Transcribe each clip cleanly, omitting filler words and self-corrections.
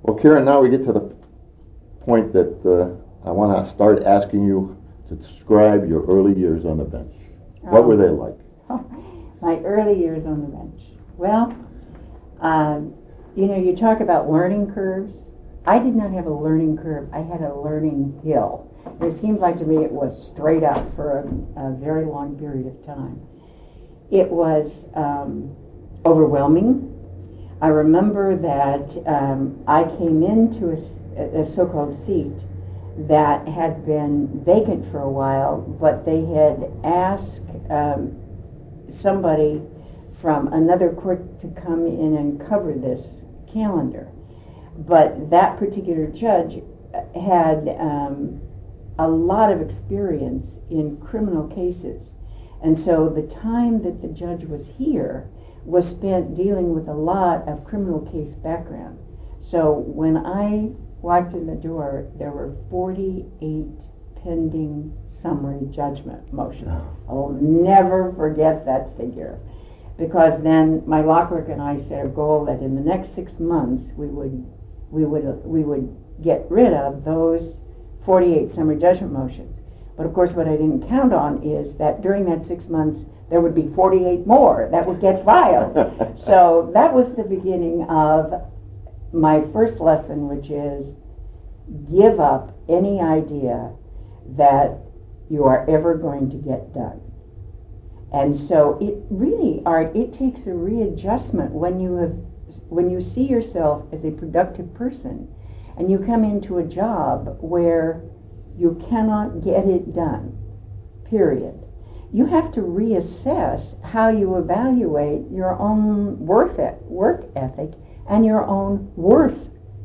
Well, Karen, now we get to the point that I want to start asking you to describe your early years on the bench. What were they like? My early years on the bench. Well, you talk about learning curves. I did not have a learning curve. I had a learning hill. It seemed like to me it was straight up for a very long period of time. It was overwhelming. I remember that I came into a so-called seat that had been vacant for a while, but they had asked somebody from another court to come in and cover this calendar. But that particular judge had a lot of experience in criminal cases. And so the time that the judge was here was spent dealing with a lot of criminal case background. So when I walked in the door, there were 48 pending summary judgment motions. I'll never forget that figure, because then my law clerk and I set a goal that in the next 6 months we would get rid of those 48 summary judgment motions. But of course, what I didn't count on is that during that 6 months there would be 48 more that would get filed. So that was the beginning of my first lesson, which is give up any idea that you are ever going to get done. And so it really, Art, it takes a readjustment when you see yourself as a productive person and you come into a job where you cannot get it done, period. You have to reassess how you evaluate your own work ethic and your own worth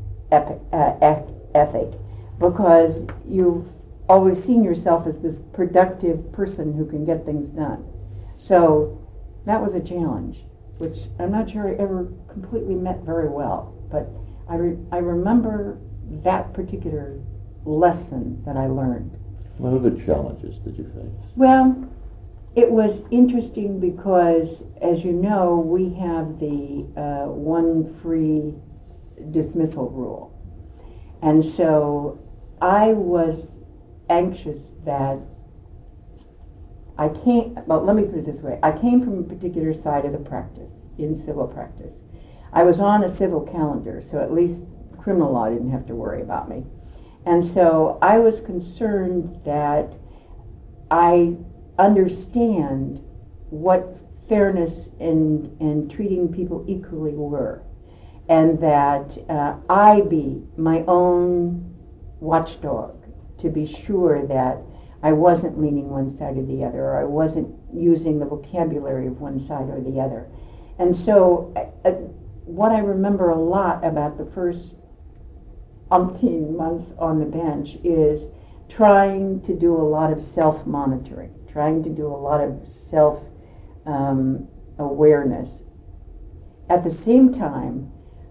ethic, because you've always seen yourself as this productive person who can get things done. So that was a challenge, which I'm not sure I ever completely met very well, but I remember that particular lesson that I learned. What other challenges did you face? Well, it was interesting because, as you know, we have the one free dismissal rule. And so I was anxious that let me put it this way. I came from a particular side of the practice, in civil practice. I was on a civil calendar, so at least criminal law didn't have to worry about me. And so I was concerned that I understand what fairness and treating people equally were, and that I be my own watchdog to be sure that I wasn't leaning one side or the other, or I wasn't using the vocabulary of one side or the other. And so what I remember a lot about the first umpteen months on the bench is trying to do a lot of self-monitoring, trying to do a lot of self-awareness. At the same time,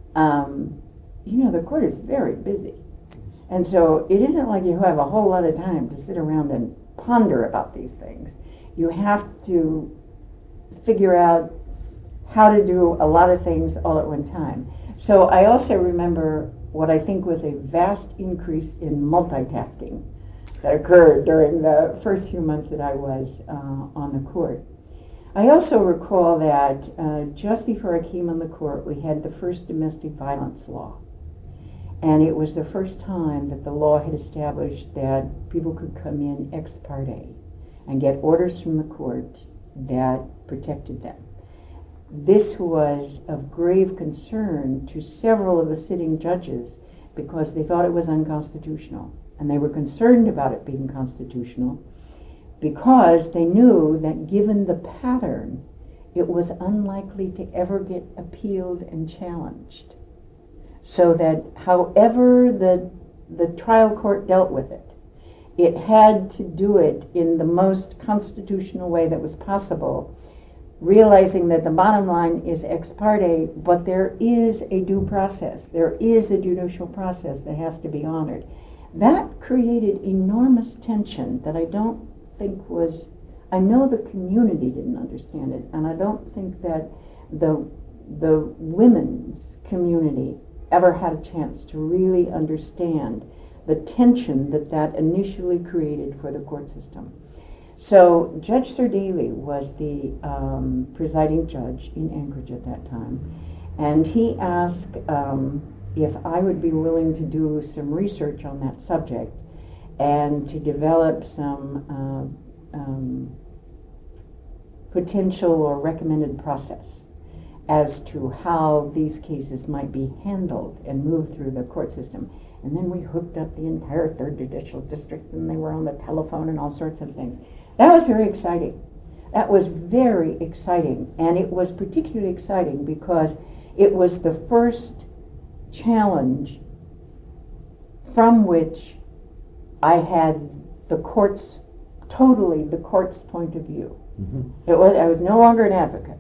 the court is very busy. And so it isn't like you have a whole lot of time to sit around and ponder about these things. You have to figure out how to do a lot of things all at one time. So I also remember what I think was a vast increase in multitasking that occurred during the first few months that I was on the court. I also recall that just before I came on the court, we had the first domestic violence law. And it was the first time that the law had established that people could come in ex parte and get orders from the court that protected them. This was of grave concern to several of the sitting judges because they thought it was unconstitutional. And they were concerned about it being constitutional because they knew that given the pattern, it was unlikely to ever get appealed and challenged. So that however the trial court dealt with it, it had to do it in the most constitutional way that was possible, realizing that the bottom line is ex parte, but there is a due process. There is a judicial process that has to be honored. That created enormous tension that I don't think was, I know the community didn't understand it, and I don't think that the women's community ever had a chance to really understand the tension that that initially created for the court system. So Judge Sir Daly was the presiding judge in Anchorage at that time, and he asked if I would be willing to do some research on that subject and to develop some potential or recommended process as to how these cases might be handled and moved through the court system. And then we hooked up the entire 3rd Judicial District, and they were on the telephone and all sorts of things. That was very exciting. That was very exciting. And it was particularly exciting because it was the first challenge from which I had the court's point of view. Mm-hmm. I was no longer an advocate.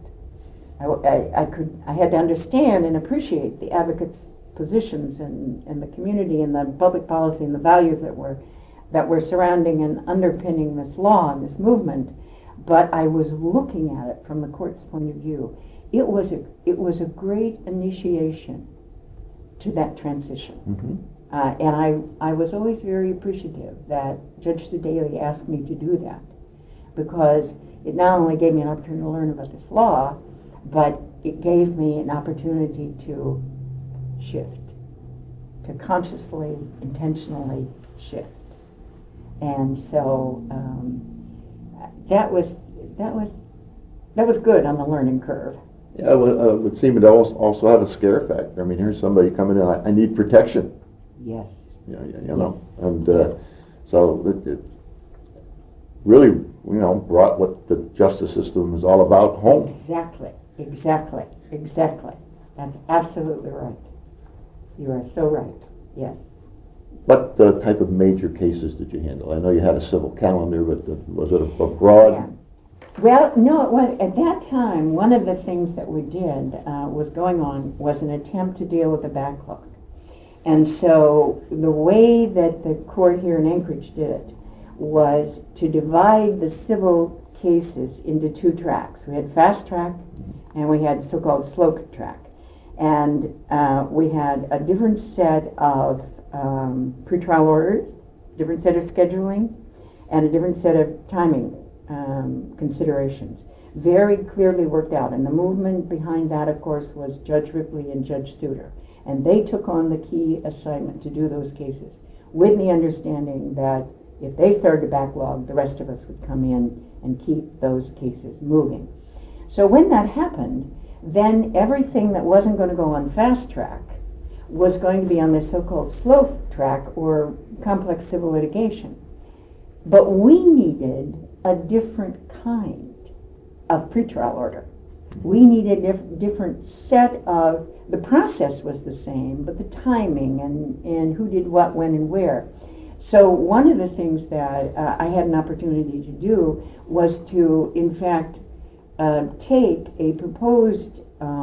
I had to understand and appreciate the advocates' positions and the community and the public policy and the values that were surrounding and underpinning this law and this movement, but I was looking at it from the court's point of view. It was a great initiation to that transition. Mm-hmm. And I was always very appreciative that Judge Daly asked me to do that, because it not only gave me an opportunity to learn about this law, but it gave me an opportunity to shift, to consciously, intentionally shift. And so that was good on the learning curve. Yeah, it would seem to also have a scare factor. I mean, here's somebody coming in, I need protection. Yes. Yeah, you know, and so it really, brought what the justice system is all about home. Exactly. That's absolutely right. You are so right. Yes. What type of major cases did you handle? I know you had a civil calendar, but was it a broad? Yeah. Well, no, it was, at that time, one of the things that we did was an attempt to deal with the backlog. And so the way that the court here in Anchorage did it was to divide the civil cases into 2 tracks. We had fast track and we had so-called slow track. And we had a different set of pretrial orders, different set of scheduling, and a different set of timing considerations. Very clearly worked out. And the movement behind that, of course, was Judge Ripley and Judge Souter. And they took on the key assignment to do those cases, with the understanding that if they started to backlog, the rest of us would come in and keep those cases moving. So when that happened, then everything that wasn't going to go on fast track was going to be on this so-called slow track or complex civil litigation. But we needed a different kind of pretrial order. We needed a different set of, the process was the same, but the timing and who did what, when, and where. So one of the things that I had an opportunity to do was to, in fact, take a proposed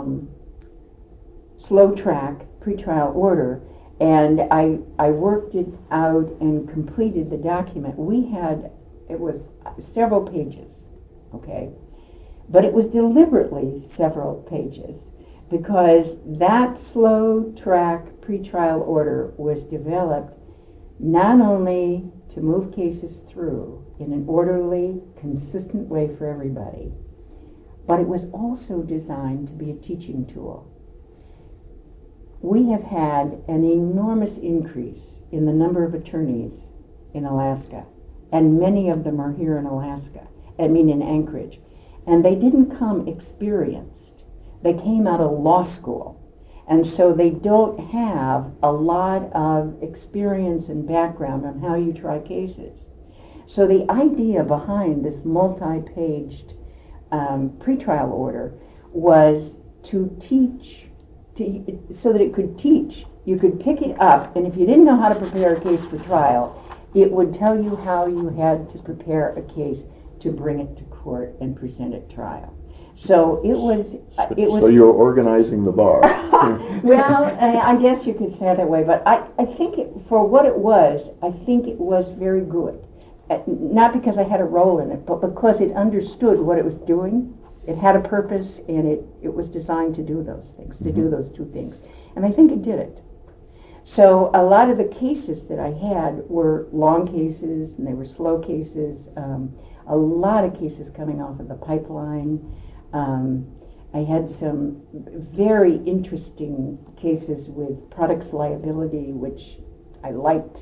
slow track pretrial order, and I worked it out and completed the document. It was several pages, okay? But it was deliberately several pages because that slow track pretrial order was developed not only to move cases through in an orderly, consistent way for everybody, but it was also designed to be a teaching tool. We have had an enormous increase in the number of attorneys in Alaska, and many of them are here in in Anchorage. And they didn't come experienced. They came out of law school. And so they don't have a lot of experience and background on how you try cases. So the idea behind this multi-paged pretrial order was to teach, so that it could teach. You could pick it up, and if you didn't know how to prepare a case for trial, it would tell you how you had to prepare a case to bring it to court and present at trial. So it was. So you're organizing the bar. Well, I guess you could say it that way, but I think for what it was, I think it was very good. Not because I had a role in it, but because it understood what it was doing It had a purpose, and it was designed to do those things, to do Mhm. those two things. And I think it did it. So a lot of the cases that I had were long cases, and they were slow cases. A lot of cases coming off of the pipeline. I had some very interesting cases with products liability, which I liked.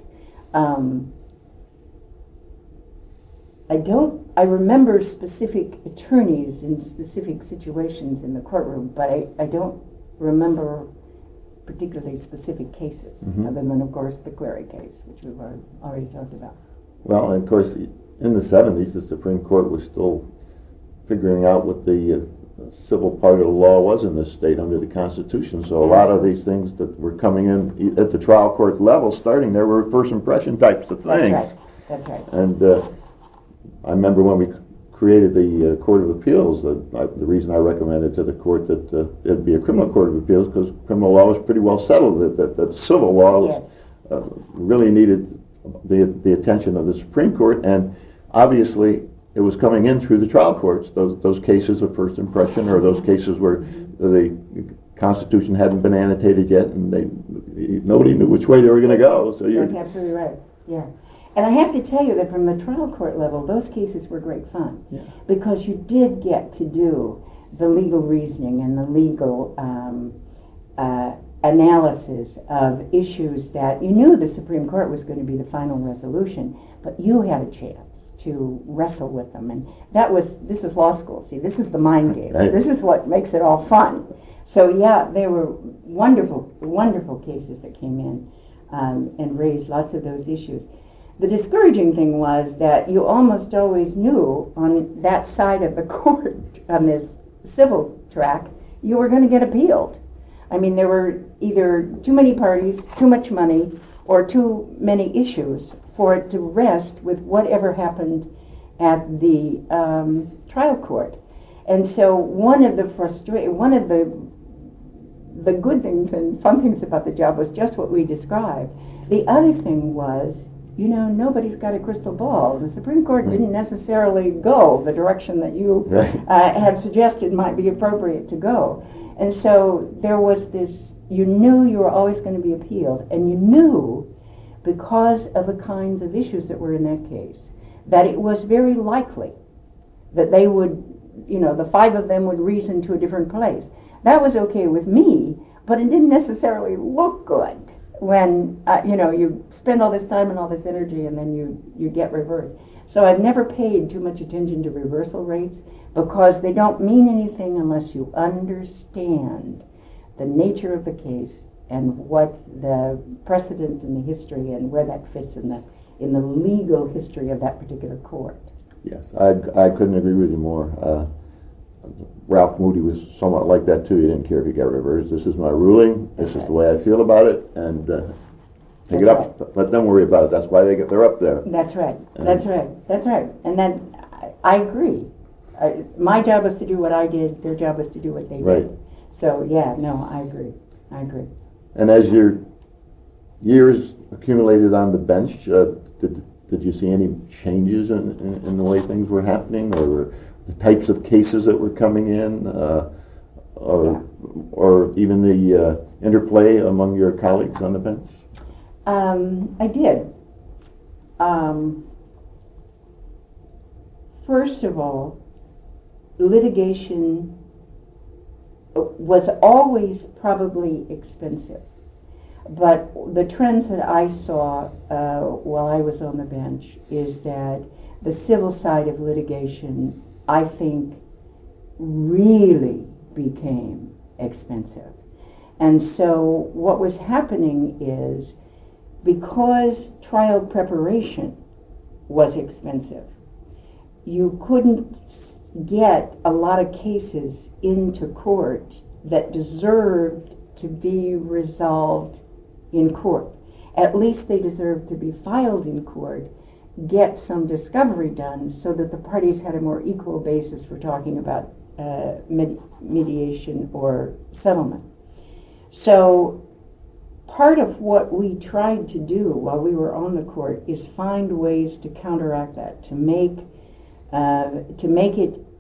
I remember specific attorneys in specific situations in the courtroom, but I don't remember particularly specific cases, Mhm. other than, of course, the Clary case, which we've already talked about. Well, and of course, in the 70s, the Supreme Court was still figuring out what the civil part of the law was in this state under the Constitution. So a lot of these things that were coming in at the trial court level, starting there, were first impression types of things. That's right. That's right. And I remember when we created the Court of Appeals, the reason I recommended to the court that it'd be a criminal court of appeals, because criminal law was pretty well settled, that civil law was, Yes. really needed the attention of the Supreme Court, and obviously it was coming in through the trial courts, those cases of first impression, or those cases where the Constitution hadn't been annotated yet, and nobody knew which way they were going to go. So That's absolutely right. Yeah. And I have to tell you that from the trial court level, those cases were great fun, Yeah. because you did get to do the legal reasoning and the legal analysis of issues that you knew the Supreme Court was going to be the final resolution, but you had a chance to wrestle with them. And this is law school. See, this is the mind games. Right. This is what makes it all fun. So yeah, there were wonderful, wonderful cases that came in and raised lots of those issues. The discouraging thing was that you almost always knew on that side of the court, on this civil track, you were going to get appealed. I mean, there were either too many parties, too much money, or too many issues for it to rest with whatever happened at the trial court. And so one of the good things and fun things about the job was just what we described. The other thing was, nobody's got a crystal ball. The Supreme Court didn't necessarily go the direction that you had suggested might be appropriate to go. And so there was this, you knew you were always going to be appealed, and you knew, because of the kinds of issues that were in that case, that it was very likely that they would, the five of them would reason to a different place. That was okay with me, but it didn't necessarily look good when, you spend all this time and all this energy and then you get reversed. So I've never paid too much attention to reversal rates, because they don't mean anything unless you understand the nature of the case and what the precedent in the history and where that fits in the legal history of that particular court. Yes, I couldn't agree with you more. Ralph Moody was somewhat like that too. He didn't care if he got reversed. This is my ruling. This is the way I feel about it, and take it up. Right. Let them worry about it. That's why they're up there. That's right. That's right. And then I agree. My job was to do what I did. Their job was to do what they did. So yeah, no, I agree. And as your years accumulated on the bench, did you see any changes in the way things were happening, or the types of cases that were coming in, or even the interplay among your colleagues on the bench? I did. First of all, litigation was always probably expensive. But the trends that I saw while I was on the bench is that the civil side of litigation, I think, really became expensive. And so what was happening is, because trial preparation was expensive, you couldn't get a lot of cases into court that deserved to be resolved in court. At least they deserved to be filed in court, get some discovery done so that the parties had a more equal basis for talking about mediation or settlement. So part of what we tried to do while we were on the court is find ways to counteract that, to make it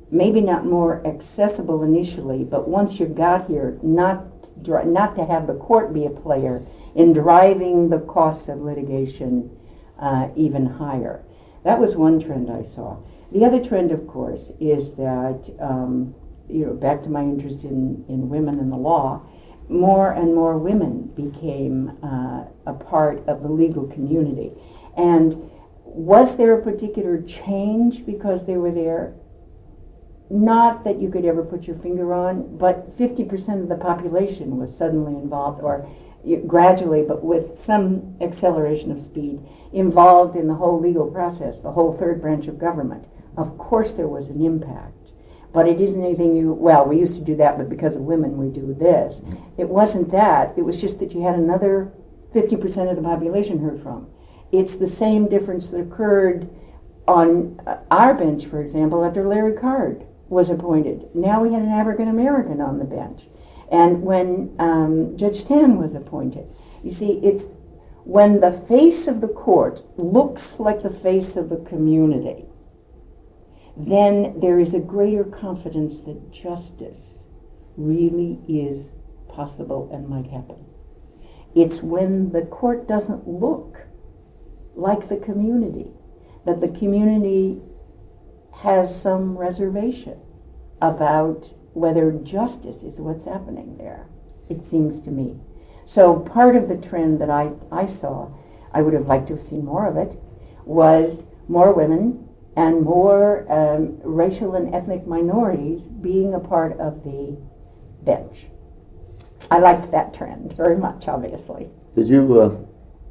maybe not more accessible initially, but once you got here, not to have the court be a player in driving the costs of litigation even higher. That was one trend I saw. The other trend, of course, is that, back to my interest in women in the law, more and more women became a part of the legal community. And was there a particular change because they were there? Not that you could ever put your finger on, but 50% of the population was suddenly involved, or gradually, but with some acceleration of speed, involved in the whole legal process, the whole third branch of government. Of course there was an impact, but it isn't anything we used to do that, but because of women we do this. It wasn't that. It was just that you had another 50% of the population heard from. It's the same difference that occurred on our bench, for example, after Larry Card was appointed. Now we had an African American on the bench. And when Judge Tan was appointed, you see, it's when the face of the court looks like the face of the community, then there is a greater confidence that justice really is possible and might happen. It's when the court doesn't look like the community, that the community has some reservation about whether justice is what's happening there, it seems to me. So part of the trend that I saw, I would have liked to have seen more of it, was more women and more racial and ethnic minorities being a part of the bench. I liked that trend very much, obviously. Did you,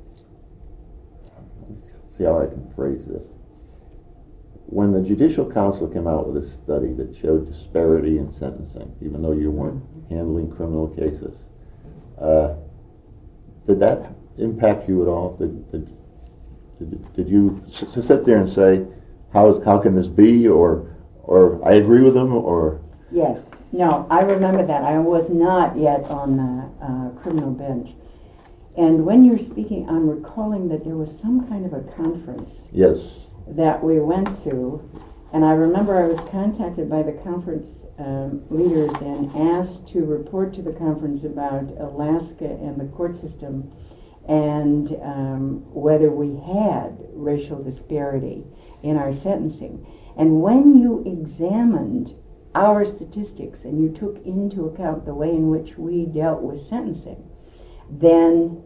see how I can phrase this. When the Judicial Council came out with a study that showed disparity in sentencing, even though you weren't handling criminal cases, did that impact you at all? Did you sit there and say, how can this be, or I agree with them, or? Yes. No, I remember that. I was not yet on the criminal bench. And when you're speaking, I'm recalling that there was some kind of a conference. Yes. That we went to, and I remember I was contacted by the conference leaders and asked to report to the conference about Alaska and the court system and whether we had racial disparity in our sentencing. And when you examined our statistics and you took into account the way in which we dealt with sentencing, then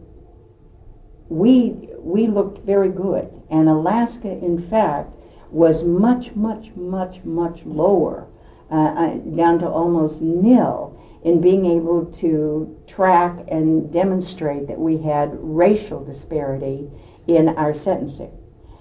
we looked very good. And Alaska, in fact, was much, much, much, much lower, down to almost nil, in being able to track and demonstrate that we had racial disparity in our sentencing.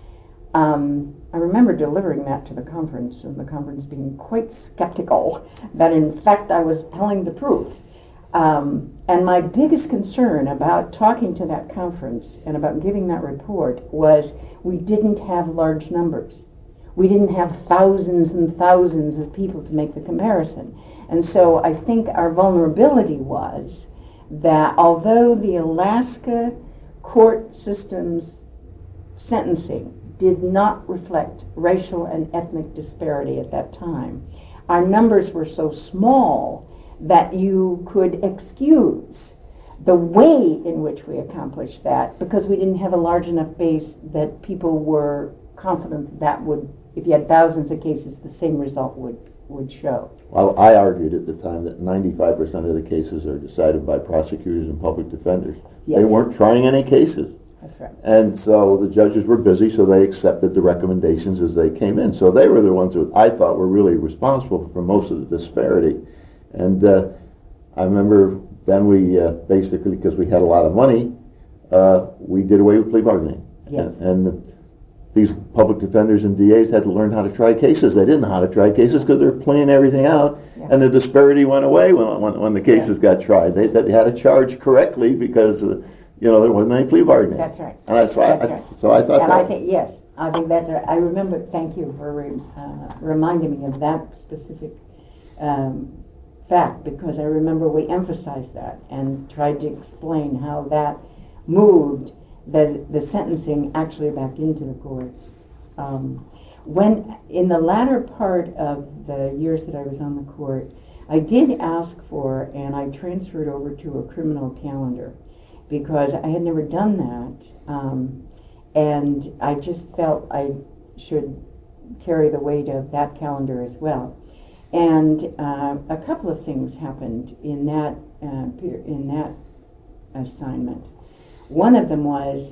I remember delivering that to the conference, and the conference being quite skeptical that in fact I was telling the truth. And my biggest concern about talking to that conference and about giving that report was we didn't have large numbers. We didn't have thousands and thousands of people to make the comparison. And so I think our vulnerability was that although the Alaska court system's sentencing did not reflect racial and ethnic disparity at that time, our numbers were so small that you could excuse the way in which we accomplished that because we didn't have a large enough base that people were confident that would, if you had thousands of cases, the same result would show. Well, I argued at the time that 95% of the cases are decided by prosecutors and public defenders. Yes. They weren't trying any cases. That's right. And so the judges were busy, so they accepted the recommendations as they came in. So they were the ones who I thought were really responsible for most of the disparity. And I remember then we basically, because we had a lot of money, we did away with plea bargaining. Yes. And these public defenders and DAs had to learn how to try cases. They didn't know how to try cases because they were playing everything out, yeah. And the disparity went away when the cases got tried. They had to charge correctly because there wasn't any plea bargaining. That's right. And that's why. Right. So I thought. And that, I think yes, I think that's right. I remember. Thank you for reminding me of that specific fact, because I remember we emphasized that and tried to explain how that moved the sentencing actually back into the courts. When, in the latter part of the years that I was on the court, I did ask for, and I transferred over to a criminal calendar because I had never done that, and I just felt I should carry the weight of that calendar as well. And a couple of things happened in that assignment. One of them was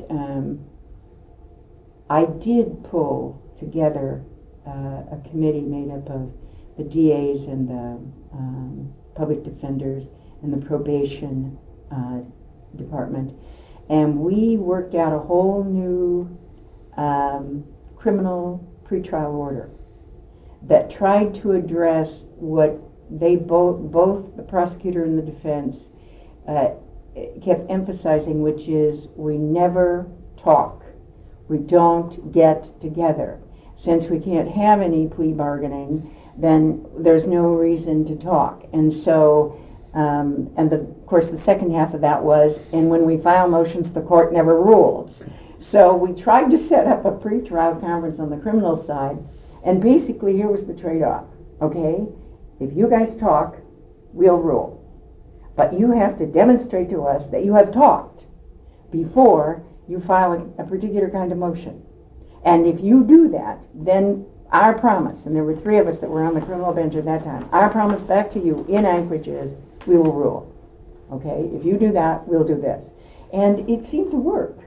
I did pull together a committee made up of the DAs and the public defenders and the probation department, and we worked out a whole new criminal pretrial order that tried to address what they both the prosecutor and the defense kept emphasizing, which is we never talk. We don't get together. Since we can't have any plea bargaining, then there's no reason to talk. And so, of course, the second half of that was, and when we file motions, the court never rules. So we tried to set up a pretrial conference on the criminal side, and basically here was the trade-off, okay? If you guys talk, we'll rule. But you have to demonstrate to us that you have talked before you file a particular kind of motion. And if you do that, then our promise, and there were 3 of us that were on the criminal bench at that time, our promise back to you in Anchorage is we will rule. Okay? If you do that, we'll do this. And it seemed to work.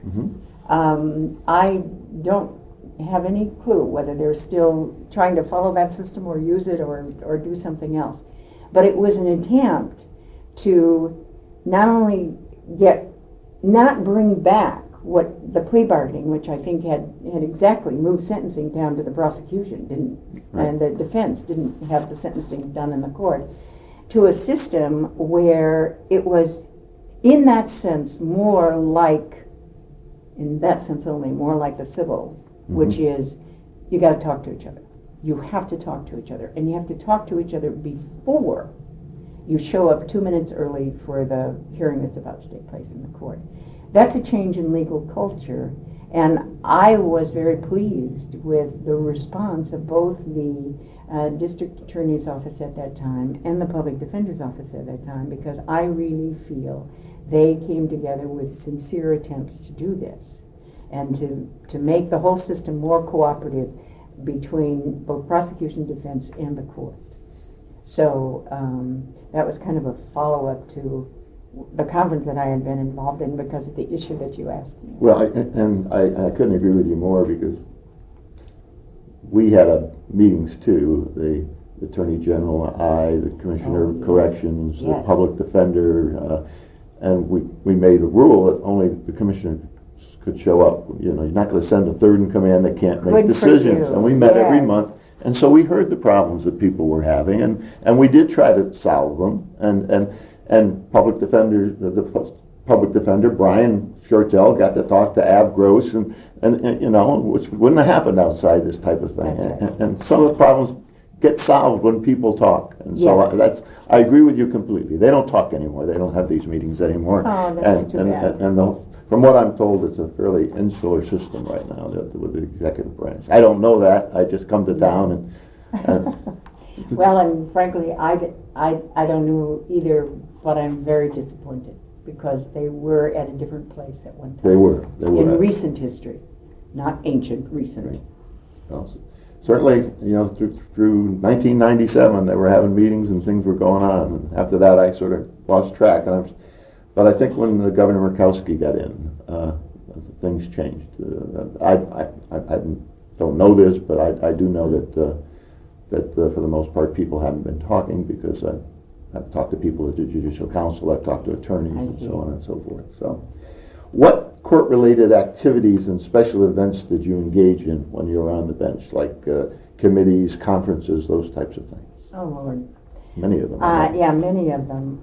I don't have any clue whether they're still trying to follow that system or use it or do something else. But it was an attempt to not only not bring back what the plea bargaining, which I think had exactly moved sentencing down to the prosecution, didn't, right. And the defense didn't have the sentencing done in the court, to a system where it was, in that sense, more like, in that sense only, more like the civil, which is you got to talk to each other. You have to talk to each other, and you have to talk to each other before you show up 2 minutes early for the hearing that's about to take place in the court. That's a change in legal culture, and I was very pleased with the response of both the district attorney's office at that time and the public defender's office at that time, because I really feel they came together with sincere attempts to do this and to make the whole system more cooperative between both prosecution, defense, and the court. So that was kind of a follow-up to the conference that I had been involved in because of the issue that you asked me. Well, I couldn't agree with you more, because we had meetings too, the Attorney General, the Commissioner of Corrections, the Public Defender, and we made a rule that only the Commissioner could show up. You know, you're not going to send a third in command that can't make decisions. And we met every month, and so we heard the problems that people were having, and we did try to solve them. And public defender, the public defender, Brian Shortell, got to talk to Ab Gross, and you know, which wouldn't have happened outside this type of thing. And some of the problems get solved when people talk. And so I agree with you completely. They don't talk anymore. They don't have these meetings anymore. Oh, that's too bad. From what I'm told, it's a fairly insular system right now with the executive branch. I don't know that. I just come to town and well, and frankly, I don't know either, but I'm very disappointed because they were at a different place at one time. They were. In recent history, not ancient, recent. Right. Well, certainly, you know, through 1997, they were having meetings and things were going on. And after that, I sort of lost track. But I think when Governor Murkowski got in, things changed. I don't know this, but I do know that for the most part, people haven't been talking, because I've talked to people at the Judicial Council, I've talked to attorneys, and so on and so forth. So, what court-related activities and special events did you engage in when you were on the bench, like committees, conferences, those types of things? Oh, Lord. Many of them. Yeah, many of them.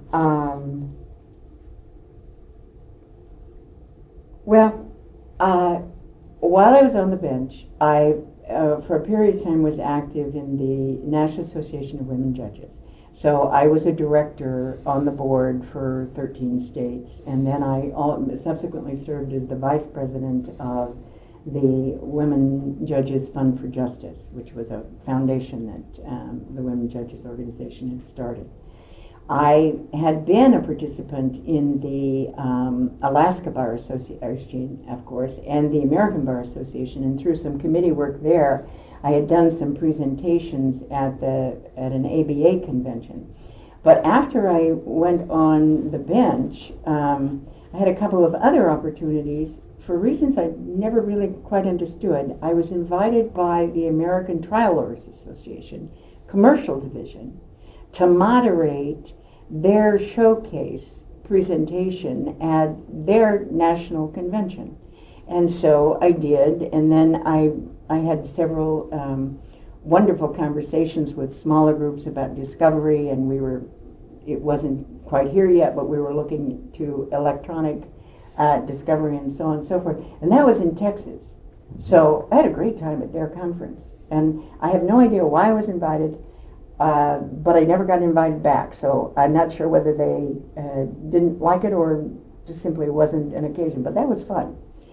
While I was on the bench, I for a period of time was active in the National Association of Women Judges. So I was a director on the board for 13 states, and then I subsequently served as the vice president of the Women Judges Fund for Justice, which was a foundation that the Women Judges Organization had started. I had been a participant in the Alaska Bar Association, of course, and the American Bar Association, and through some committee work there, I had done some presentations at an ABA convention. But after I went on the bench, I had a couple of other opportunities for reasons I never really quite understood. I was invited by the American Trial Lawyers Association Commercial Division to moderate their showcase presentation at their national convention. And so I did, and then I had several wonderful conversations with smaller groups about discovery, and it wasn't quite here yet, but we were looking to electronic discovery and so on and so forth. And that was in Texas. So I had a great time at their conference. And I have no idea why I was invited, but I never got invited back. So I'm not sure whether they didn't like it or just simply wasn't an occasion. But that was fun.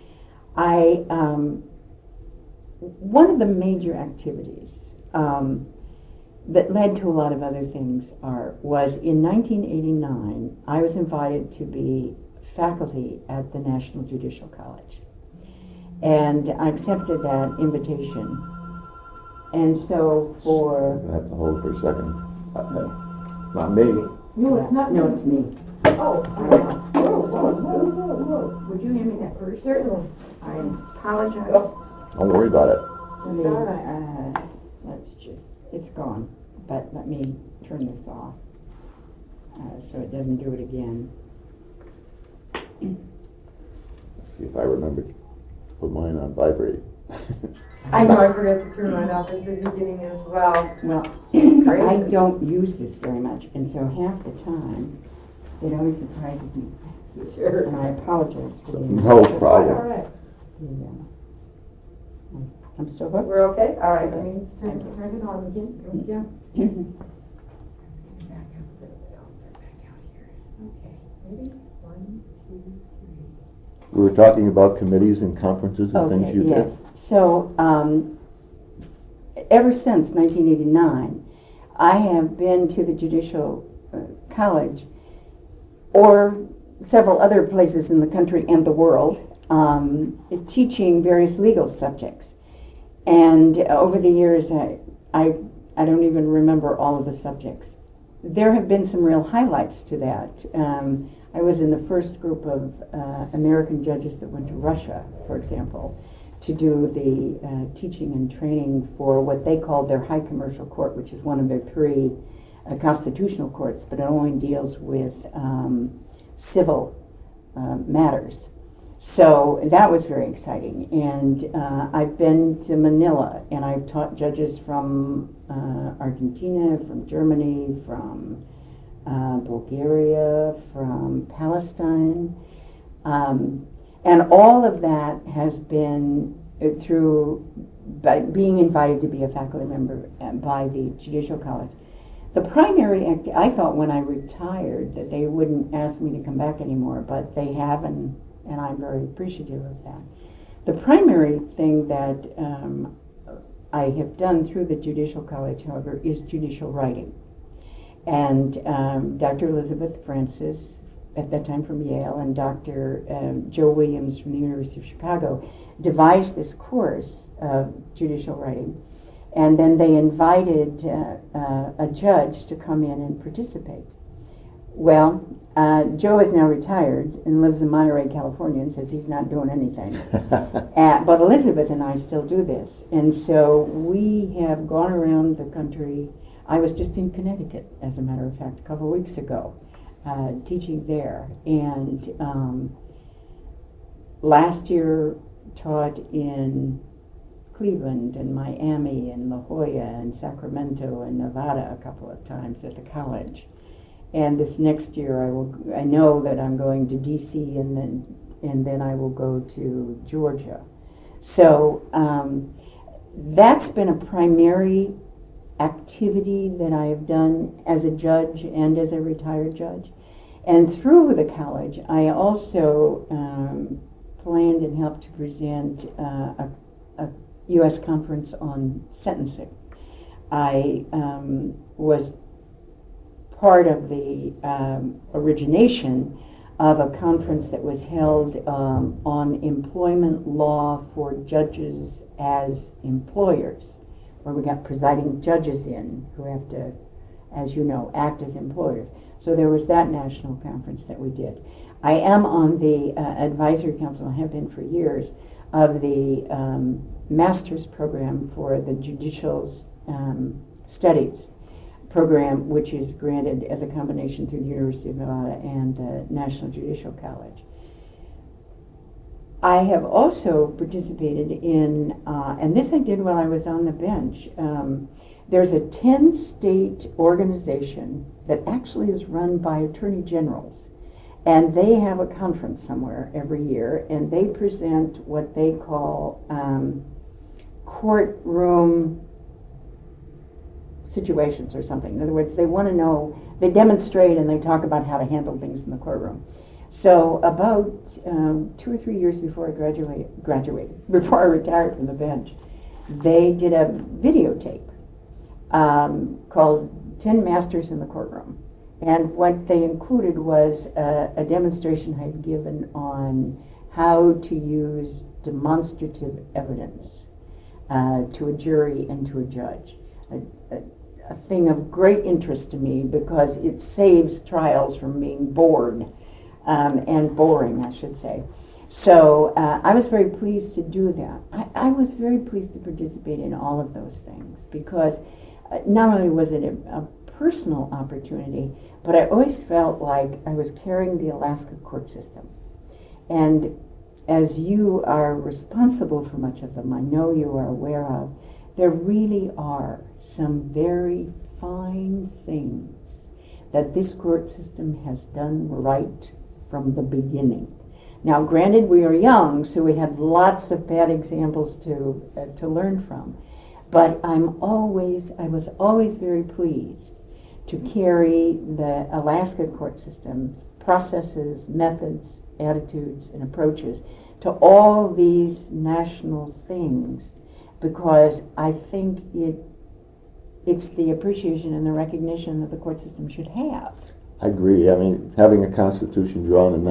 One of the major activities that led to a lot of other things was in 1989, I was invited to be faculty at the National Judicial College. And I accepted that invitation. And so for... I have to hold for a second. Not me. No, it's not. No, it's me. Oh, whoa. Would you hand me that first? Certainly. I apologize. Don't worry about it. Let me, It's all right. it's gone, but let me turn this off so it doesn't do it again. See if I remember to put mine on vibrate. I know I forgot to turn mine off at the beginning as well. Well, I don't use this very much, and so half the time it always surprises me. Sure. And I apologize for the No All problem. right. I'm still hooked. We're okay? All right, let me turn it on again. Here we go. Back up a little bit. I'll start back out here. Okay. Ready? 1, 2, 3. We were talking about committees and conferences and things you yes. did. So, ever since 1989, I have been to the Judicial College or several other places in the country and the world teaching various legal subjects. And over the years, I don't even remember all of the subjects. There have been some real highlights to that. I was in the first group of American judges that went to Russia, for example, to do the teaching and training for what they called their High Commercial Court, which is one of their 3 constitutional courts, but it only deals with civil matters. So that was very exciting. And I've been to Manila, and I've taught judges from Argentina, from Germany, from Bulgaria, from Palestine. And all of that has been by being invited to be a faculty member by the Judicial College. The primary I thought when I retired that they wouldn't ask me to come back anymore, but they have, and I'm very appreciative of that. The primary thing that I have done through the Judicial College, however, is judicial writing. And Dr. Elizabeth Francis, at that time from Yale, and Dr. Joe Williams from the University of Chicago devised this course of judicial writing. And then they invited a judge to come in and participate. Well, Joe is now retired and lives in Monterey, California, and says he's not doing anything. But Elizabeth and I still do this. And so we have gone around the country. I was just in Connecticut, as a matter of fact, a couple of weeks ago, teaching there. And last year taught in Cleveland and Miami and La Jolla and Sacramento and Nevada a couple of times at the college. And this next year I know that I'm going to DC and then I will go to Georgia. So that's been a primary activity that I have done as a judge and as a retired judge. And through the college I also planned and helped to present a U.S. conference on sentencing. I was part of the origination of a conference that was held on employment law for judges as employers, where we got presiding judges in who have to, as you know, act as employers. So there was that national conference that we did. I am on the advisory council, I have been for years, of the master's program for the judicial studies program, which is granted as a combination through the University of Nevada and National Judicial College. I have also participated in, and this I did while I was on the bench, there's a 10-state organization that actually is run by attorney generals, and they have a conference somewhere every year, and they present what they call courtroom situations or something. In other words, they want to know, they demonstrate and they talk about how to handle things in the courtroom. So about 2 or 3 years before I graduated, before I retired from the bench, they did a videotape called 10 Masters in the Courtroom. And what they included was a demonstration I had given on how to use demonstrative evidence to a jury and to a judge. A thing of great interest to me because it saves trials from being bored and boring, I should say. So I was very pleased to do that. I was very pleased to participate in all of those things because not only was it a personal opportunity, but I always felt like I was carrying the Alaska court system. And as you are responsible for much of them, I know you are aware of, there really are some very fine things that this court system has done right from the beginning. Now, granted, we are young, so we have lots of bad examples to learn from. But I was always very pleased to carry the Alaska court system's processes, methods, attitudes, and approaches to all these national things, because I think it's the appreciation and the recognition that the court system should have. I agree. I mean, having a constitution drawn in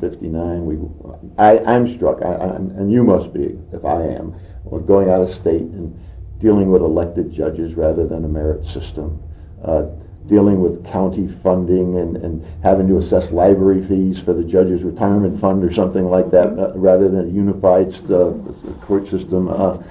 1959, I'm struck, and you must be, if I am, going out of state and dealing with elected judges rather than a merit system, dealing with county funding and having to assess library fees for the judge's retirement fund or something like that, rather than a unified court system.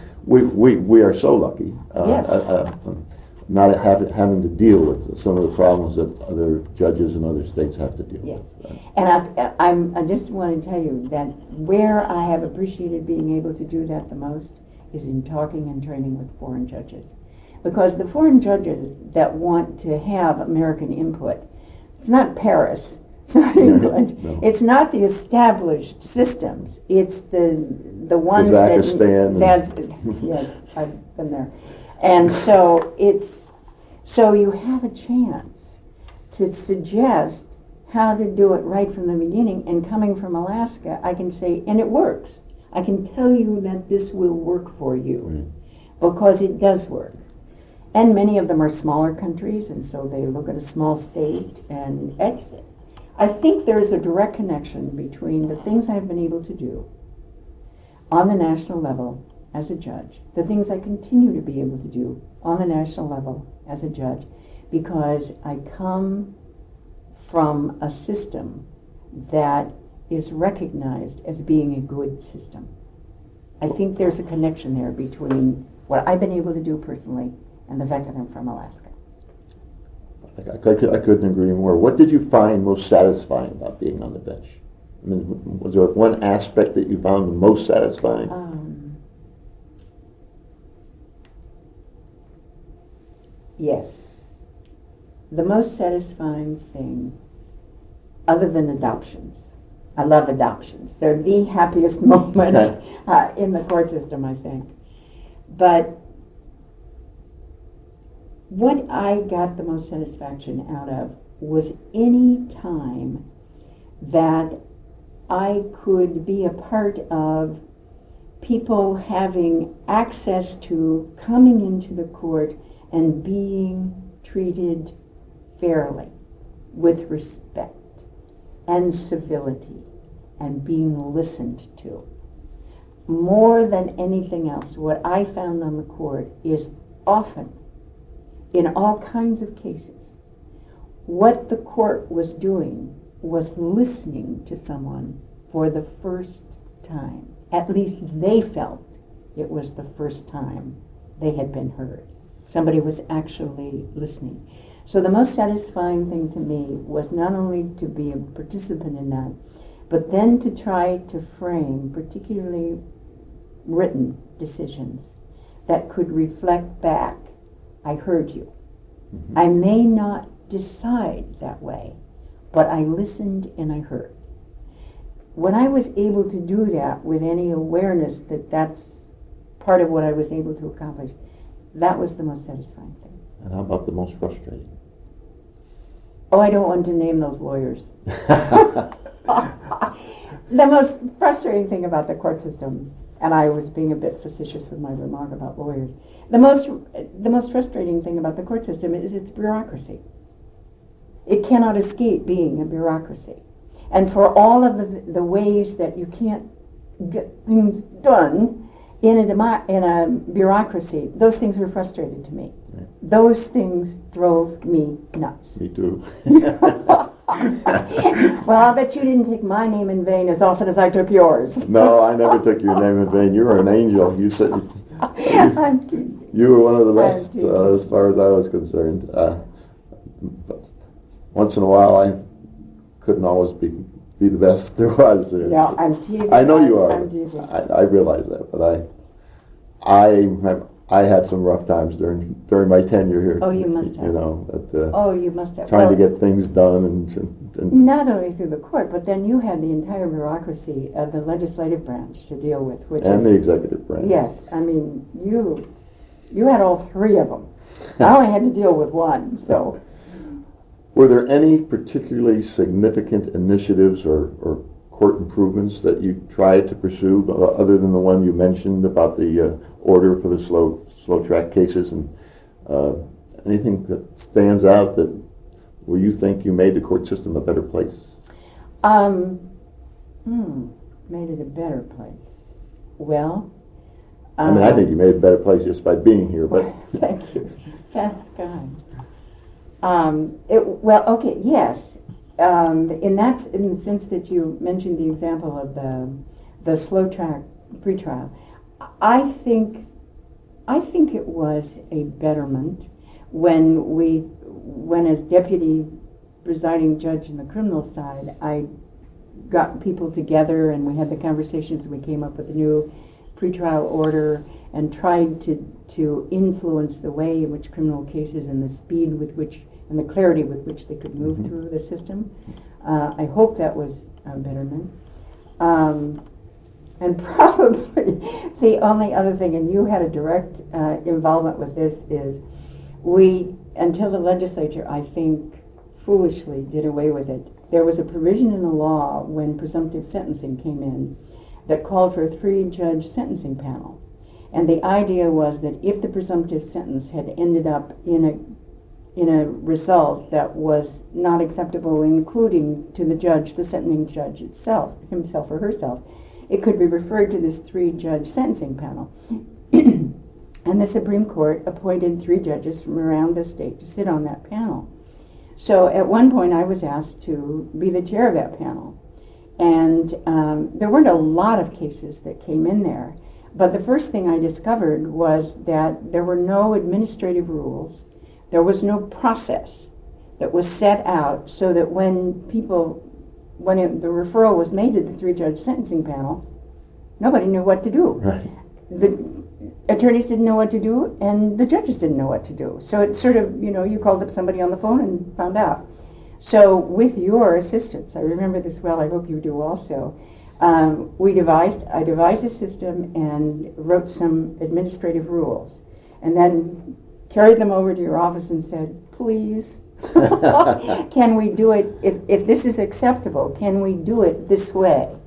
We are so lucky. Yes. Not having to deal with some of the problems that other judges in other states have to deal with. Yes. And I just want to tell you that where I have appreciated being able to do that the most is in talking and training with foreign judges. Because the foreign judges that want to have American input, it's not Paris, it's not England, no. It's not the established systems, it's the ones Kazakhstan yes, I've been there. And so so you have a chance to suggest how to do it right from the beginning. And coming from Alaska, I can say, and it works. I can tell you that this will work for you, because it does work. And many of them are smaller countries, and so they look at a small state, and I think there's a direct connection between the things I've been able to do on the national level as a judge, the things I continue to be able to do on the national level as a judge, because I come from a system that is recognized as being a good system. I think there's a connection there between what I've been able to do personally and the fact that I'm from Alaska. I couldn't agree more. What did you find most satisfying about being on the bench? I mean, was there one aspect that you found the most satisfying? Yes. The most satisfying thing, other than adoptions, I love adoptions. They're the happiest moment in the court system, I think. But what I got the most satisfaction out of was any time that I could be a part of people having access to coming into the court and being treated fairly, with respect and civility, and being listened to. More than anything else, what I found on the court is often, in all kinds of cases, what the court was doing was listening to someone for the first time. At least they felt it was the first time they had been heard. Somebody was actually listening. So the most satisfying thing to me was not only to be a participant in that, but then to try to frame particularly written decisions that could reflect back, I heard you. Mm-hmm. I may not decide that way, but I listened and I heard. When I was able to do that with any awareness that that's part of what I was able to accomplish, that was the most satisfying thing. And how about the most frustrating? Oh, I don't want to name those lawyers. The most frustrating thing about the court system, and I was being a bit facetious with my remark about lawyers, the most frustrating thing about the court system is its bureaucracy. It cannot escape being a bureaucracy. And for all of the ways that you can't get things done in a bureaucration, those things were frustrating to me. Right. Those things drove me nuts. Me too. Well, I'll bet you didn't take my name in vain as often as I took yours. No, I never took your name in vain. You were an angel. You said I'm teasing. you were one of the I'm best teasing. as far as I was concerned. But once in a while, I couldn't always be the best there was. No, I'm teasing. I know you are. I'm teasing. I realize that, but I had some rough times during my tenure here. Oh, you must have. You know, Oh, you must have. trying to Well, get things done and not only through the court, but then you had the entire bureaucracy of the legislative branch to deal with, which and is, the executive branch. yes, I mean, you had all three of them. I only had to deal with one, so. Were there any particularly significant initiatives or court improvements that you tried to pursue, other than the one you mentioned about the order for the slow track cases, and anything that stands out that where you think you made the court system a better place? Made it a better place. Well, I mean, I think you made it a better place just by being here, but thank you. That's kind. Well, okay, yes. In the sense that you mentioned the example of the slow track pretrial, I think it was a betterment when as deputy presiding judge in the criminal side, I got people together and we had the conversations and we came up with a new pretrial order and tried to influence the way in which criminal cases and the speed with which and the clarity with which they could move through the system. I hope that was a betterment. And probably the only other thing, and you had a direct involvement with this, is we, until the legislature, I think, foolishly did away with it. There was a provision in the law when presumptive sentencing came in that called for a 3-judge sentencing panel. And the idea was that if the presumptive sentence had ended up in a result that was not acceptable, including to the judge, the sentencing judge himself or herself, it could be referred to this 3-judge sentencing panel. And the Supreme Court appointed 3 judges from around the state to sit on that panel. So at one point I was asked to be the chair of that panel. And there weren't a lot of cases that came in there. But the first thing I discovered was that there were no administrative rules. There was no process that was set out so that when the referral was made to the 3-judge sentencing panel, nobody knew what to do. right. The attorneys didn't know what to do, and the judges didn't know what to do. So it sort of, you called up somebody on the phone and found out. So with your assistance, I remember this well, I hope you do also, I devised a system and wrote some administrative rules, and then carried them over to your office and said, please, can we do it, if this is acceptable, can we do it this way?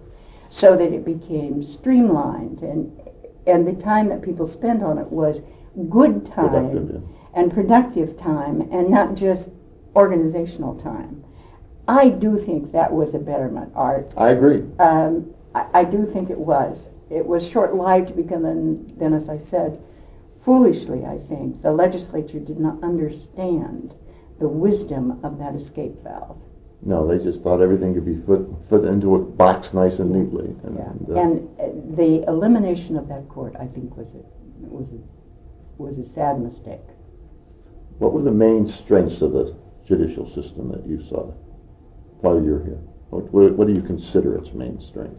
so that it became streamlined, and the time that people spent on it was good time Productive, yeah. and productive time, and not just organizational time. I do think that was a betterment, Art. I agree. I do think it was. It was short-lived because then, as I said, foolishly, I think, the legislature did not understand the wisdom of that escape valve. No, they just thought everything could be fit into a box nice and neatly. And the elimination of that court, I think, was a sad mistake. What were the main strengths of the judicial system that you saw while you're here? What do you consider its main strengths?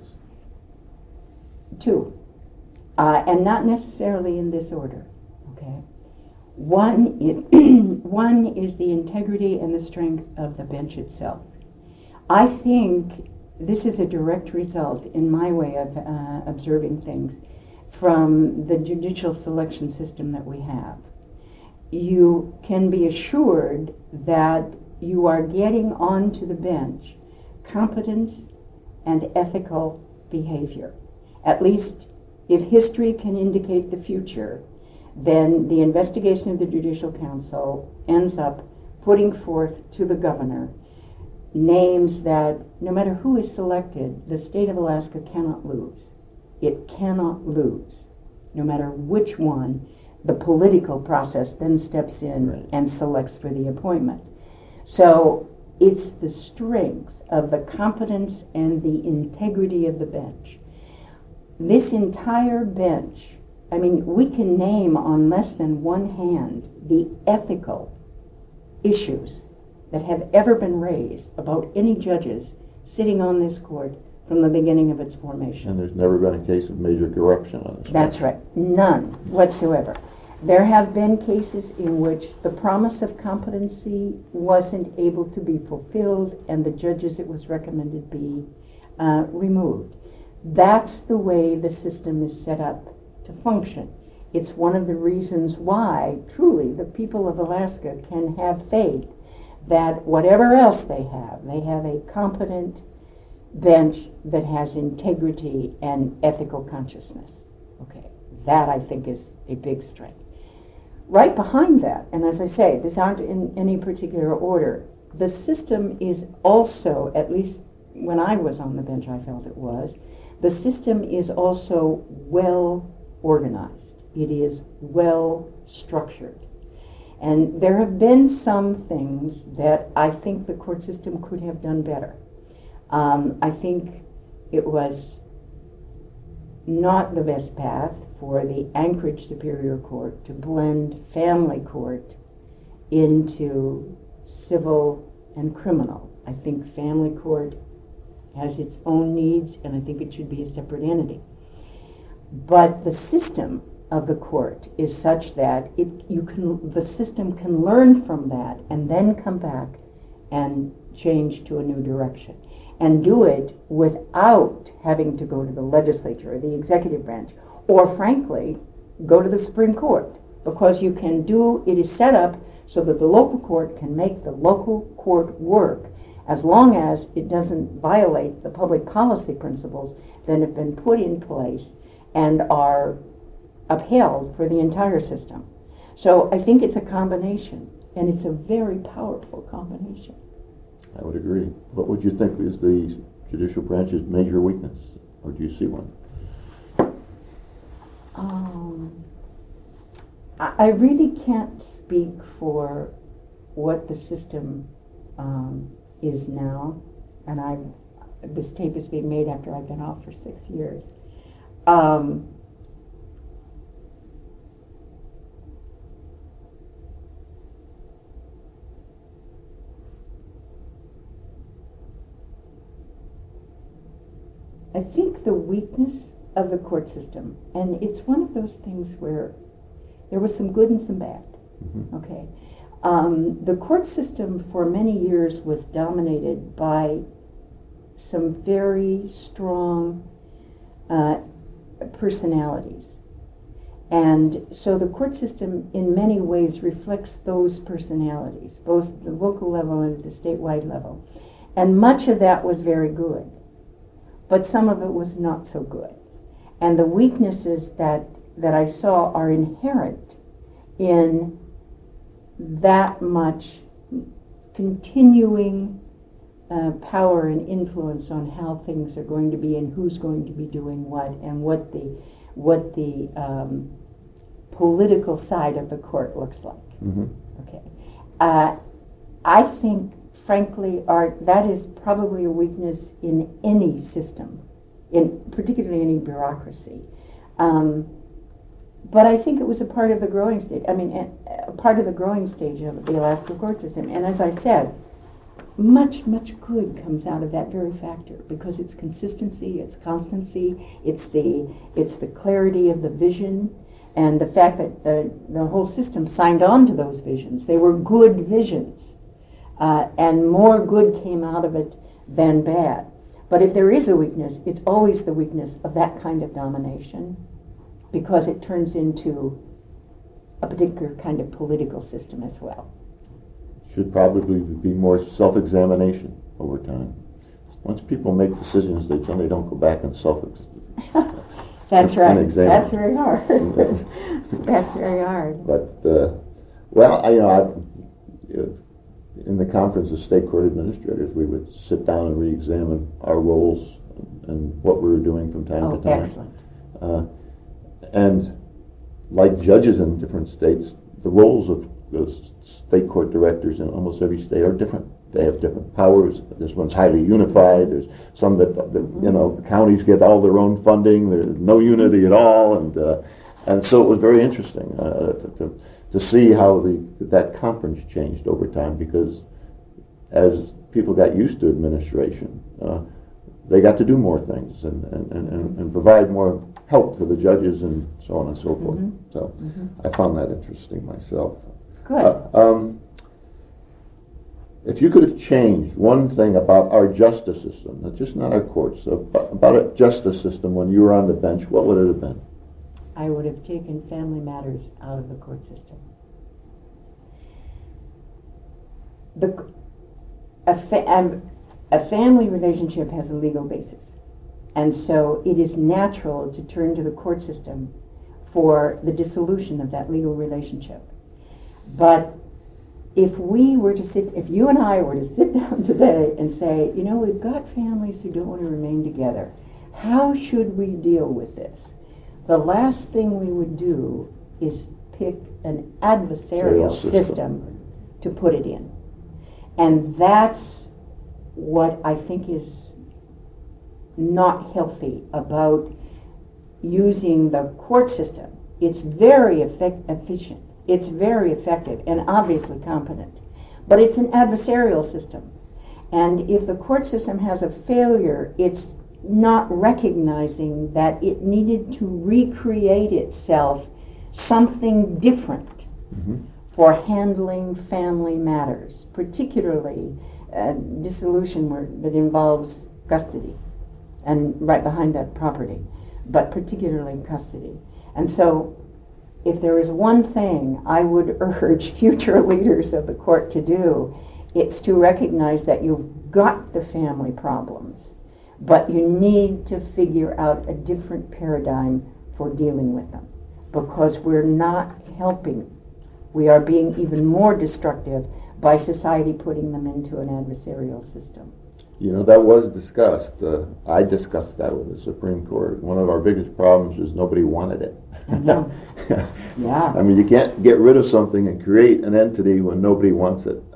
Two, and not necessarily in this order. Okay, one is the integrity and the strength of the bench itself. I think this is a direct result, in my way of observing things, from the judicial selection system that we have. You can be assured that you are getting onto the bench competence and ethical behavior. At least if history can indicate the future, then the investigation of the Judicial Council ends up putting forth to the governor names that, no matter who is selected, the state of Alaska cannot lose. It cannot lose. No matter which one, the political process then steps in Right. and selects for the appointment. So it's the strength of the competence and the integrity of the bench. This entire bench, I mean, we can name on less than one hand the ethical issues that have ever been raised about any judges sitting on this court from the beginning of its formation. And there's never been a case of major corruption on this. That's right. None whatsoever. There have been cases in which the promise of competency wasn't able to be fulfilled and the judges it was recommended be removed. That's the way the system is set up to function. It's one of the reasons why, truly, the people of Alaska can have faith that whatever else they have a competent bench that has integrity and ethical consciousness. Okay, that I think is a big strength. Right behind that, and as I say, these aren't in any particular order, the system is also, at least when I was on the bench I felt it was, the system is also well organized. It is well structured. And there have been some things that I think the court system could have done better. I think it was not the best path for the Anchorage Superior Court to blend family court into civil and criminal. I think family court has its own needs, and I think it should be a separate entity. But the system of the court is such that the system can learn from that and then come back and change to a new direction, and do it without having to go to the legislature or the executive branch, or frankly, go to the Supreme Court, because you can do, it is set up so that the local court can make the local court work as long as it doesn't violate the public policy principles that have been put in place and are upheld for the entire system. So I think it's a combination, and it's a very powerful combination. I would agree. What would you think is the judicial branch's major weakness, or do you see one? I really can't speak for what the system is now, and this tape is being made after I've been off for 6 years. I think the weakness of the court system, and it's one of those things where there was some good and some bad. Mm-hmm. Okay. The court system for many years was dominated by some very strong personalities. And so the court system in many ways reflects those personalities, both at the local level and at the statewide level. And much of that was very good. but some of it was not so good. And the weaknesses that I saw are inherent in that much continuing power and influence on how things are going to be and who's going to be doing what and what the political side of the court looks like. Mm-hmm. Okay. I think, frankly, Art, that is probably a weakness in any system, in particularly any bureaucracy. But I think it was a part of the growing stage. I mean, a part of the growing stage of the Alaska court system. And as I said, much good comes out of that very factor, because it's consistency, it's constancy, it's the clarity of the vision, and the fact that the whole system signed on to those visions. They were good visions, and more good came out of it than bad. But if there is a weakness, it's always the weakness of that kind of domination, because it turns into a particular kind of political system as well. Should probably be more self-examination over time. Once people make decisions, they generally don't go back and self-examine. That's right. That's very hard. That's very hard. But, well, in the Conference of State Court Administrators, we would sit down and re-examine our roles and what we were doing from time to time. Excellent. And like judges in different states, the roles of the state court directors in almost every state are different. They have different powers. This one's highly unified. There's some that the counties get all their own funding. There's no unity at all, and so it was very interesting to see how that conference changed over time, because as people got used to administration, they got to do more things and provide more help to the judges and so on and so forth. Mm-hmm. So I found that interesting myself. Good. If you could have changed one thing about our justice system, just not our courts, about a justice system when you were on the bench, what would it have been? I would have taken family matters out of the court system. A family relationship has a legal basis, and so it is natural to turn to the court system for the dissolution of that legal relationship. But if you and I were to sit down today and say, we've got families who don't want to remain together, how should we deal with this? The last thing we would do is pick an adversarial system to put it in. And that's what I think is not healthy about using the court system. It's very efficient. It's very effective and obviously competent. But it's an adversarial system. And if the court system has a failure, it's not recognizing that it needed to recreate itself something different for handling family matters, particularly dissolution that involves custody and right behind that property, but particularly custody. And so if there is one thing I would urge future leaders of the court to do, it's to recognize that you've got the family problems, but you need to figure out a different paradigm for dealing with them, because we're not helping. We are being even more destructive by society putting them into an adversarial system. That was discussed. I discussed that with the Supreme Court. One of our biggest problems is nobody wanted it. I know. Yeah. I mean, you can't get rid of something and create an entity when nobody wants it.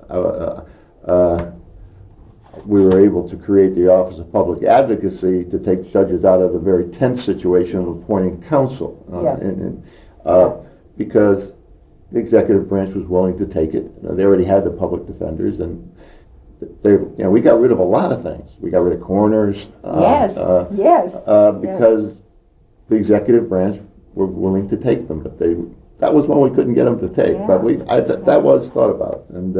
We were able to create the Office of Public Advocacy to take judges out of the very tense situation of appointing counsel. Because the executive branch was willing to take it. They already had the public defenders, and we got rid of a lot of things. We got rid of coroners. Because the executive branch were willing to take them, but that was one we couldn't get them to take. Yeah. But that was thought about, and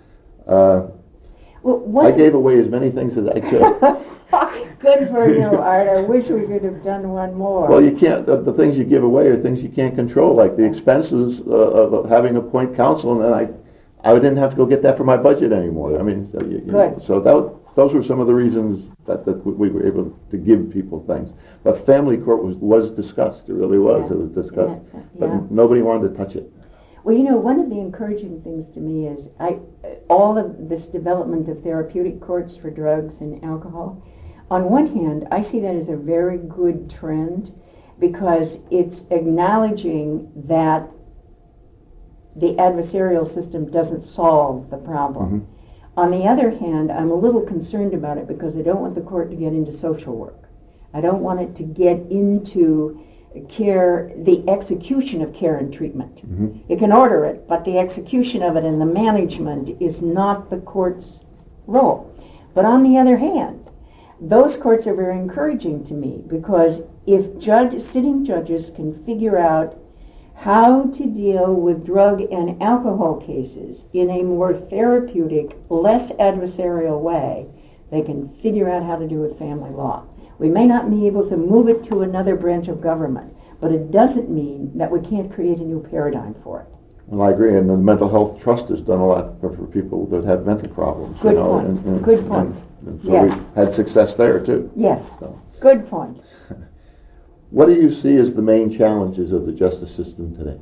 I gave away as many things as I could. Good for you, Art. I wish we could have done one more. Well, you can't. The things you give away are things you can't control, like the expenses of having to appoint counsel, and then I didn't have to go get that for my budget anymore. I mean, Good. So those were some of the reasons that we were able to give people things. But family court was discussed. It really was. Yeah. It was discussed. Yeah. But nobody wanted to touch it. Well, one of the encouraging things to me is all of this development of therapeutic courts for drugs and alcohol. On one hand, I see that as a very good trend because it's acknowledging that the adversarial system doesn't solve the problem. Mm-hmm. On the other hand, I'm a little concerned about it because I don't want the court to get into social work. I don't want it to get into care, the execution of care and treatment. Mm-hmm. It can order it, but the execution of it and the management is not the court's role. But on the other hand, those courts are very encouraging to me because if sitting judges can figure out how to deal with drug and alcohol cases in a more therapeutic, less adversarial way, they can figure out how to do with family law. We may not be able to move it to another branch of government, but it doesn't mean that we can't create a new paradigm for it. Well, I agree, and the Mental Health Trust has done a lot for people that have mental problems. Good point. Good point. And so Yes. we've had success there, too. Yes, So. good point. What do you see as the main challenges of the justice system today?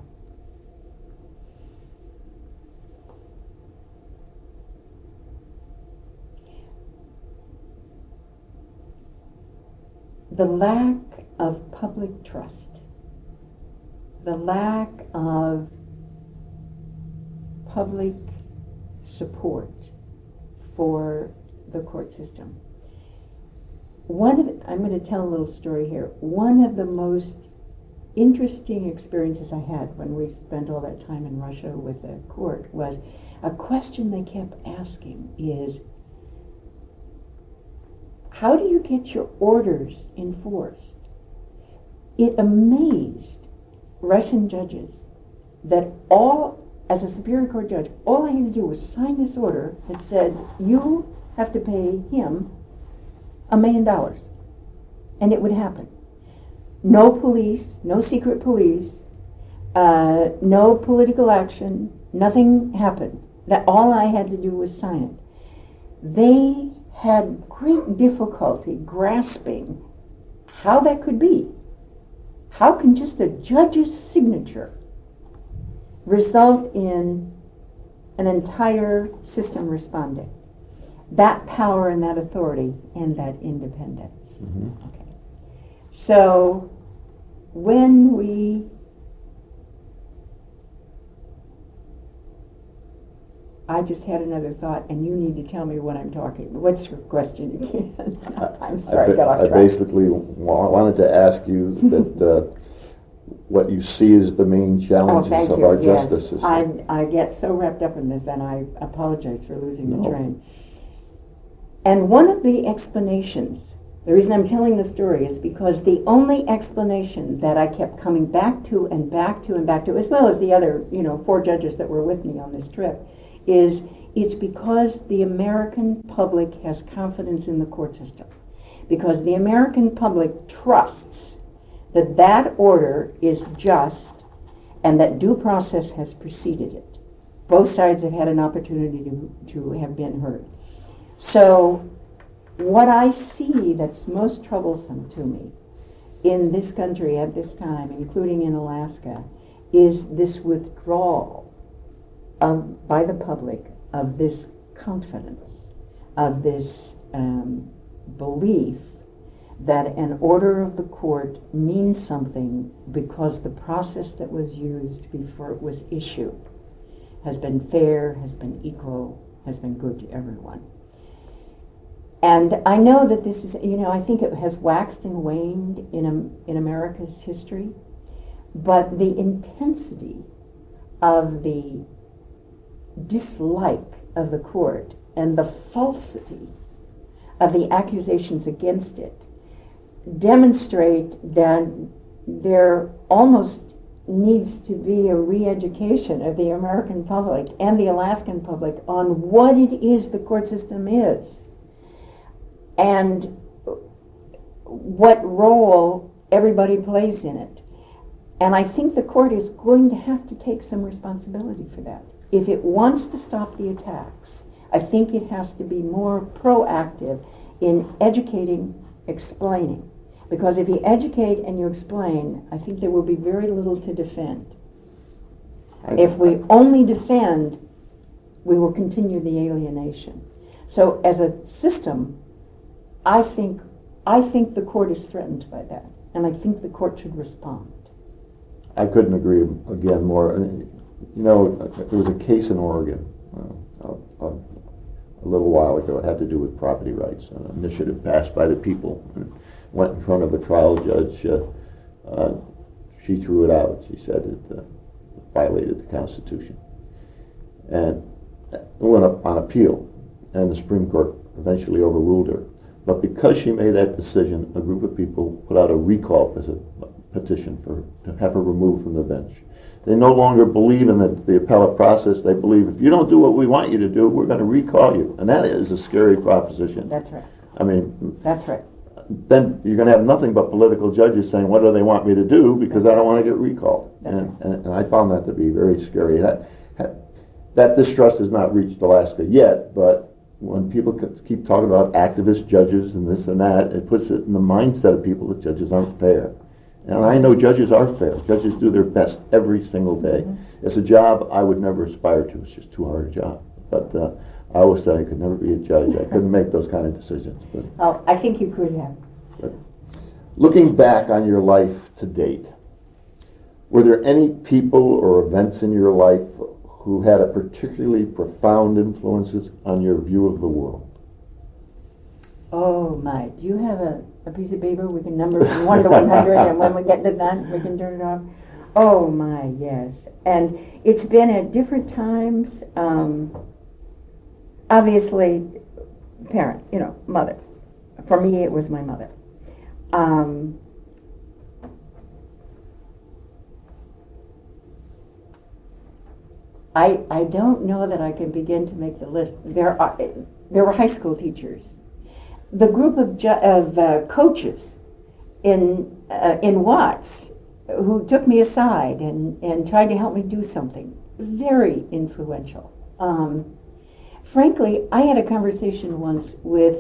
The lack of public trust, the lack of public support for the court system. I'm going to tell a little story here. One of the most interesting experiences I had when we spent all that time in Russia with the court was a question they kept asking is, how do you get your orders enforced? It amazed Russian judges that as a Superior Court judge, all I had to do was sign this order that said, you have to pay him $1 million. And it would happen. No police, no secret police, no political action, nothing happened. That all I had to do was sign it. They had great difficulty grasping how that could be. How can just a judge's signature result in an entire system responding? That power and that authority and that independence. Mm-hmm. Okay. So when I just had another thought, and you need to tell me what I'm talking about. What's your question again? I'm sorry, I got off I track. basically wanted to ask you that what you see as the main challenges thank of you. our Yes. justice system. I get so wrapped up in this, and I apologize for losing the No. train. And one of the explanations, the reason I'm telling the story is because the only explanation that I kept coming back to and back to and back to, as well as the other, 4 judges that were with me on this trip, is it's because the American public has confidence in the court system. Because the American public trusts that that order is just and that due process has preceded it. Both sides have had an opportunity to have been heard. So what I see that's most troublesome to me in this country at this time, including in Alaska, is this withdrawal by the public of this confidence, of this belief that an order of the court means something because the process that was used before it was issued has been fair, has been equal, has been good to everyone. And I know that this is, I think it has waxed and waned in America's history, but the intensity of the dislike of the court and the falsity of the accusations against it demonstrate that there almost needs to be a re-education of the American public and the Alaskan public on what it is the court system is and what role everybody plays in it. And I think the court is going to have to take some responsibility for that. If it wants to stop the attacks I think it has to be more proactive in educating, explaining. Because if you educate and you explain, I think there will be very little to defend. If we only defend, we will continue the alienation. So as a system, I think the court is threatened by that, and I think the court should respond. I couldn't agree again more. You know, there was a case in Oregon a little while ago. It had to do with property rights, an initiative passed by the people. Went in front of a trial judge. She threw it out. She said it violated the Constitution. And it went up on appeal, and the Supreme Court eventually overruled her. But because she made that decision, a group of people put out a recall petition to have her removed from the bench. They no longer believe in the appellate process. They believe if you don't do what we want you to do, we're going to recall you. And that is a scary proposition. That's right. I mean, that's right. Then you're going to have nothing but political judges saying, what do they want me to do? Because I don't want to get recalled. And I found that to be very scary. That distrust has not reached Alaska yet, but when people keep talking about activist judges and this and that, it puts it in the mindset of people that judges aren't fair. And I know judges are fair. Judges do their best every single day. Mm-hmm. It's a job I would never aspire to. It's just too hard a job. But I always said I could never be a judge. I couldn't make those kind of decisions. But, oh, I think you could have. But looking back on your life to date, were there any people or events in your life who had a particularly profound influences on your view of the world? Oh my, do you have a piece of paper we can number from 1 to 100 and when we get to that we can turn it off? Oh my, yes. And it's been at different times, obviously parent, mothers. For me it was my mother. I don't know that I can begin to make the list. There were high school teachers. The group of coaches in Watts who took me aside and tried to help me do something, very influential. Frankly, I had a conversation once with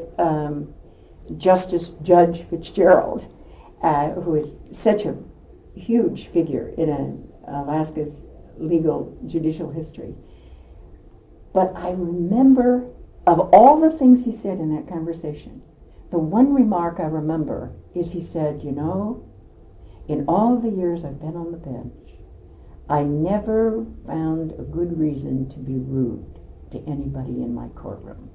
Judge Fitzgerald, who is such a huge figure in Alaska's legal judicial history. But I remember, of all the things he said in that conversation, the one remark I remember is he said, in all the years I've been on the bench, I never found a good reason to be rude to anybody in my courtroom.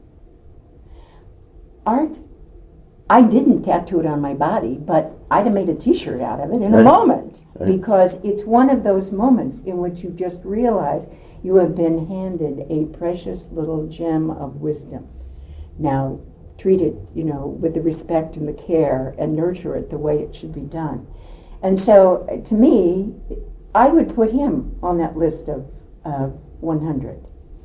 Art, I didn't tattoo it on my body, but I'd have made a t-shirt out of it in a moment. Because it's one of those moments in which you just realize you have been handed a precious little gem of wisdom. Now, treat it, with the respect and the care and nurture it the way it should be done. And so, to me, I would put him on that list of 100.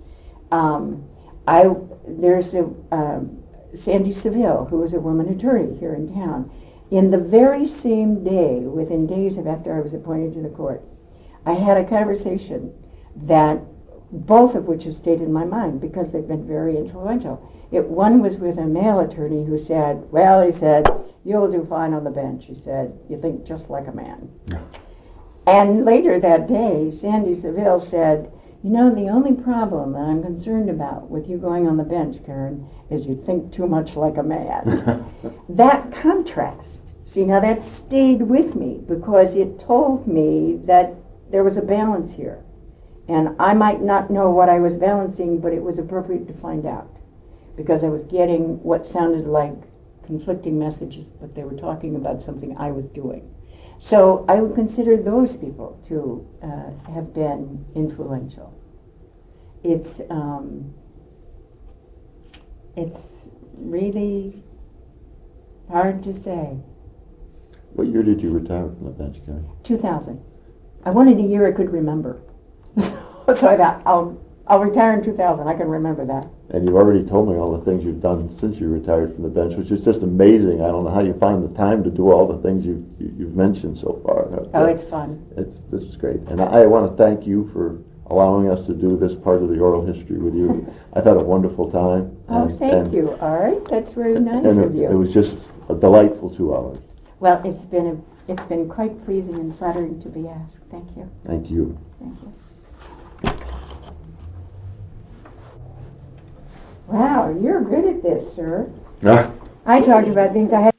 There's Sandy Seville, who was a woman attorney here in town. In the very same day, within days after I was appointed to the court, I had a conversation that both of which have stayed in my mind because they've been very influential. One was with a male attorney who said, he said, you'll do fine on the bench. He said, you think just like a man. Yeah. And later that day, Sandy Seville said, the only problem that I'm concerned about with you going on the bench, Karen, is you think too much like a man. That contrast, that stayed with me because it told me that there was a balance here. And I might not know what I was balancing, but it was appropriate to find out because I was getting what sounded like conflicting messages, but they were talking about something I was doing. So I would consider those people to have been influential. It's really hard to say. What year did you retire from the bench, Karen? 2000. I wanted a year I could remember. So I thought, I'll retire in 2000. I can remember that. And you've already told me all the things you've done since you retired from the bench, which is just amazing. I don't know how you find the time to do all the things you've mentioned so far. Oh, it's fun. This is great. And I want to thank you for allowing us to do this part of the oral history with you. I've had a wonderful time. Oh, thank you, Art. That's very nice And of it you. was just a delightful 2 hours. Well, it's been quite pleasing and flattering to be asked. Thank you. Thank you. Thank you. Wow, you're good at this, sir. I talked about things I had